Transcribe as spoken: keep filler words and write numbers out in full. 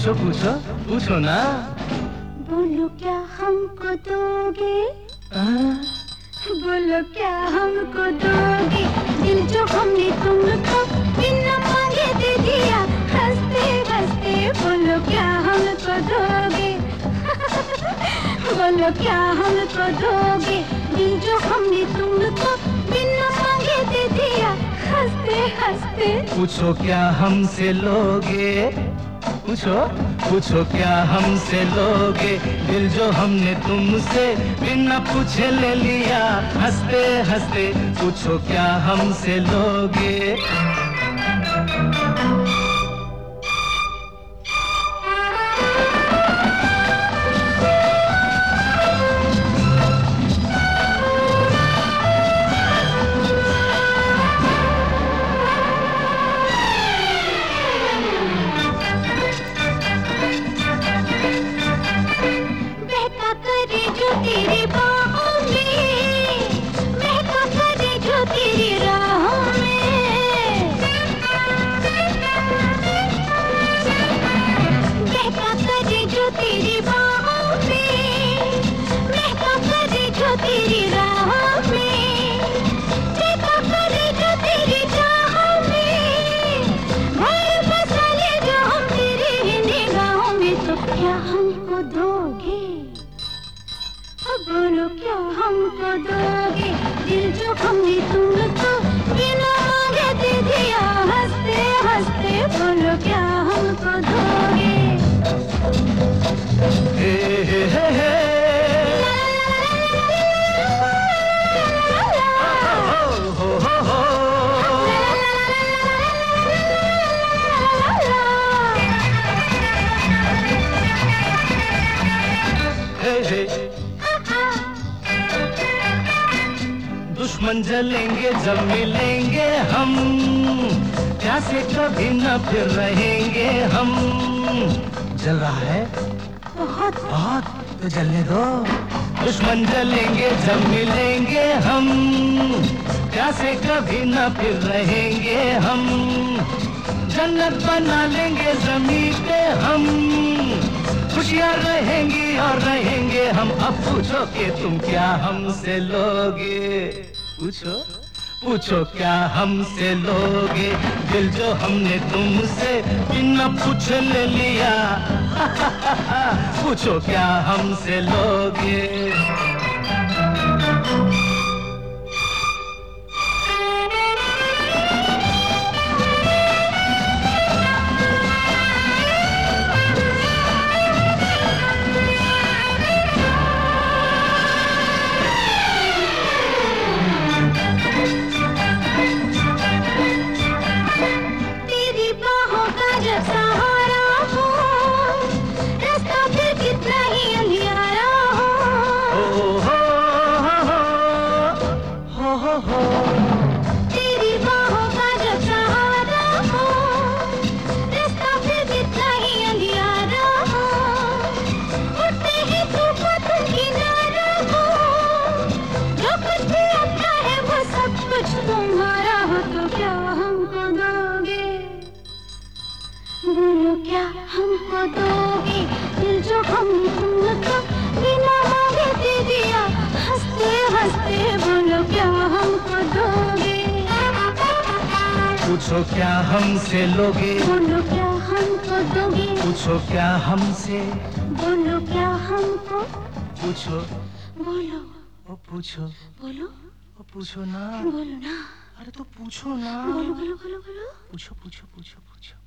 पूछो पूछो पूछो ना। बोलो क्या हमको दोगे? आ? बोलो क्या हमको दोगे? दिल जो हमने तुमको बिना मांगे दे दिया, हंसते हंसते बोलो क्या हमको दोगे? बोलो क्या हमको दोगे? दिल जो हमने तुमको बिना मांगे दे दिया, हंसते हंसते। पूछो क्या हमसे लोगे? पूछो पूछो क्या हमसे लोगे? दिल जो हमने तुमसे बिना पूछे ले लिया, हंसते हंसते पूछो क्या हमसे लोगे? तेरी बाहों में महका करे जो तेरी राहों में, महका करे जो तेरी बाहों में, महका करे जो तेरी राहों में, महका करे जो तेरी चाहों में, घर बसा ले जो हम तेरी निगाहों में। तो क्या हमको दोगे? बोलो क्या हमको दोगे? दिल जो हमने तुमको बिना मांगे दे दिया, हंसते हंसते बोलो क्या हमको दोगे? हे हे हे हे हो हो हो हे हे। दुश्मन जलेंगे जब मिलेंगे हम, प्यासे कभी न फिर रहेंगे हम। जल रहा है बहुत बहुत, तो जलने दो। दुश्मन जलेंगे जब मिलेंगे हम, प्यासे कभी न फिर रहेंगे हम। जन्नत बना लेंगे ज़मीन पे हम, खुशियाँ रहेंगी और रहेंगे हम। अब पूछो कि तुम क्या हमसे लोगे? पूछो पूछो क्या हमसे लोगे? दिल जो हमने तुमसे बिना पूछे ले लिया, पूछो क्या हमसे लोगे? सहारा हो रास्ता फिर कितना ही अंधियारा हो, हो हो हो हो। तेरी बाहों का जब सहारा हो रास्ता फिर कितना ही अंधियारा हो, उठते ही धूप तुम किनारा हो, जो कुछ भी अपना है वो सब कुछ तुम्हारा हो। तो क्या हमको दोगे? बोलो क्या हमको दोगे? दिल जो हमने तुमको बिना मांगे दे दिया, हंसते हंसते बोलो क्या हमको दोगे? पूछो क्या हमसे लोगे? बोलो क्या हमको दोगे? पूछो क्या हमसे? बोलो क्या हमको? पूछो बोलो ओ पूछो बोलो ओ पूछो ना। बोलो ना। अरे तो पूछो ना। बोलो बोलो बोलो बोलो। पूछो पूछो पूछो पूछो।